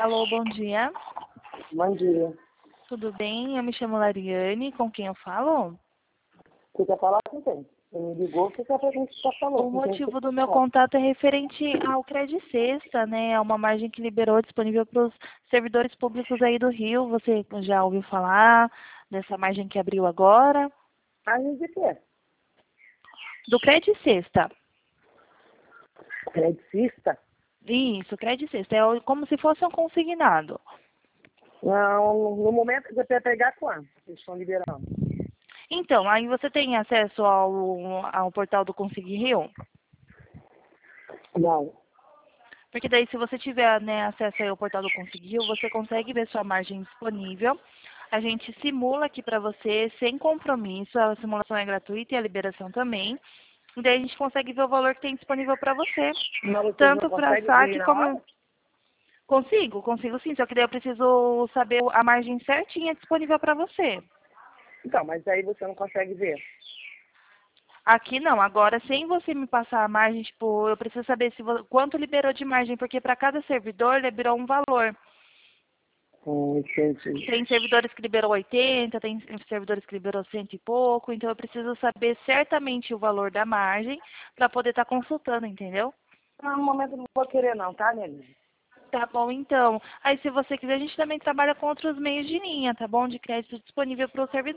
Alô, bom dia. Bom dia. Tudo bem? Eu me chamo Lariane. Com quem eu falo? Você quer falar com quem? Você me ligou, você quer pra gente estar falando. O motivo do meu contato é referente ao Credit Sexta, né? É uma margem que liberou disponível para os servidores públicos aí do Rio. Você já ouviu falar dessa margem que abriu agora? Margem de quê? Do Credit Sexta. Credicista? Isso, Credit Sexta. É como se fosse um consignado. Não, no momento você quer pegar quanto? Eles estão liberando. Então, aí você tem acesso ao portal do Consegui Rio? Não. Porque daí, se você tiver, né, acesso aí ao portal do Conseguiu, você consegue ver sua margem disponível. A gente simula aqui para você sem compromisso. A simulação é gratuita e a liberação também. E daí a gente consegue ver o valor que tem disponível para você. Mas vocês não Tanto para conseguem saque ver na como... hora? Consigo sim. Só que daí eu preciso saber a margem certinha disponível para você. Então, mas aí você não consegue ver. Aqui não, agora sem você me passar a margem, tipo, eu preciso saber se quanto liberou de margem, porque para cada servidor liberou um valor. Entendi. Tem servidores que liberou 80, tem servidores que liberou 100 e pouco, então eu preciso saber certamente o valor da margem para poder estar consultando, entendeu? No momento eu não vou querer não, tá, Nelly? Tá bom, então. Aí se você quiser, a gente também trabalha com outros meios de linha, tá bom? De crédito disponível para o servidor.